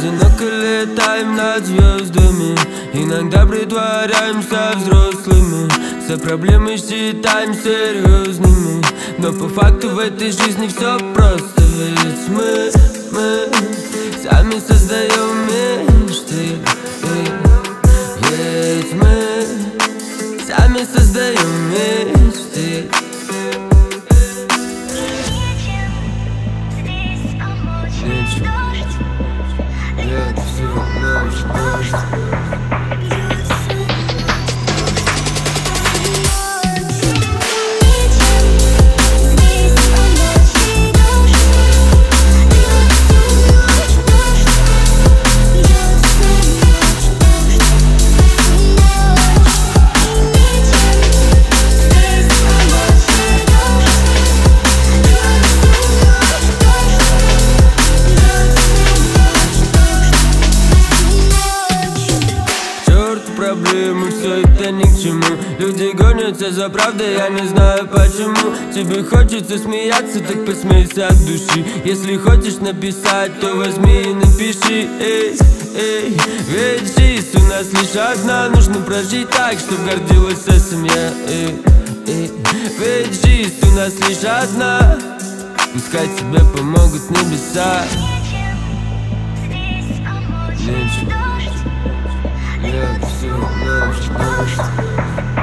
одиноко летаем над звездами. Иногда притворяемся взрослыми, все проблемы считаем серьезными. Но по факту в этой жизни все просто. Ведь мы сами создаем мечты. Ведь мы сами создаем мечты. Проблемы, все это ни к чему. Люди гонятся за правдой, я не знаю почему. Тебе хочется смеяться, так посмейся от души. Если хочешь написать, то возьми и напиши. Эй, эй, ведь жизнь у нас лишь одна. Нужно прожить так, чтоб гордилась вся семья. Эй, эй, ведь жизнь у нас лишь одна. Пускай тебе помогут небеса. Нечем. Yeah, все,